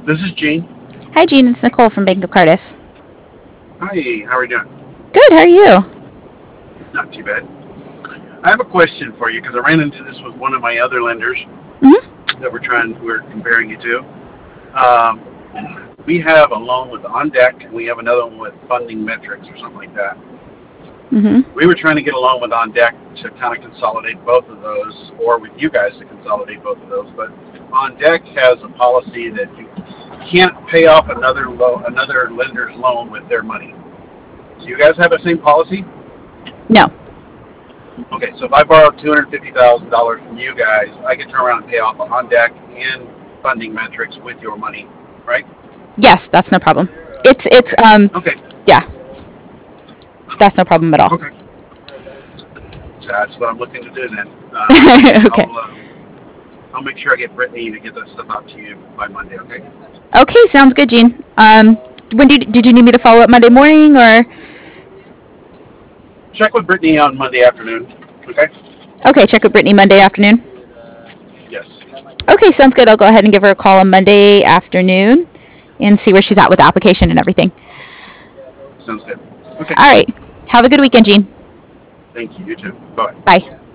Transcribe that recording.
This is Gene. Hi, Jean. It's Nicole from Bank of Cardiff. Hi, how are you doing? Good. How are you? Not too bad. I have a question for you because I ran into this with one of my other lenders Mhm. that we're comparing you to. Um, we have a loan with On Deck, and we have another one with Funding Metrics or something like that. Mhm. We were trying to get a loan with On Deck to kind of consolidate both of those, or with you guys to consolidate both of those. But On Deck has a policy that you can't pay off another lender's loan with their money. Do you guys have the same policy? No. Okay, so if I borrow $250,000 from you guys, I can turn around and pay off On Deck and Funding Metrics with your money, right? Yes, that's no problem. It's Okay, okay, yeah, that's no problem at all. okay. So that's what I'm looking to do then. Okay. I'll make sure I get Brittany to get that stuff out to you by Monday. Okay. Okay. Sounds good, Jean. When did you need me to follow up Monday morning or? Check with Brittany on Monday afternoon. Okay. Okay, check with Brittany Monday afternoon. Yes. Okay, sounds good. I'll go ahead and give her a call on Monday afternoon and see where she's at with the application and everything. Sounds good. Okay. All right. Have a good weekend, Jean. Thank you. You too. Bye. Bye.